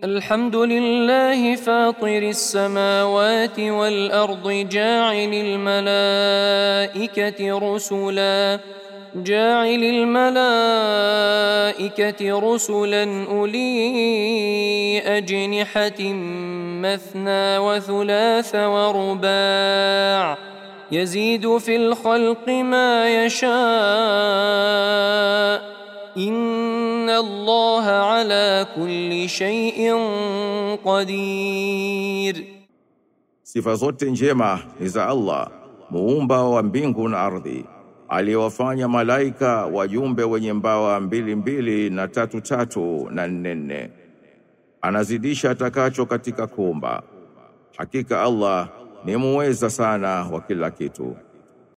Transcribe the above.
الحمد لله فاطر السماوات والأرض جاعل الملائكة رسلا أولي أجنحة مثنى وثلاث ورباع يزيد في الخلق ما يشاء إن الله على كل شيء قدير. Sifa zote njema ni za Allah, muumba wa mbingu na ardhi, aliyewafanya malaika wajumbe wenye mbawa mbili mbili na tatu tatu na nne nne. Anazidisha atakacho katika kuumba. Hakika Allah ni muweza sana wa kila kitu.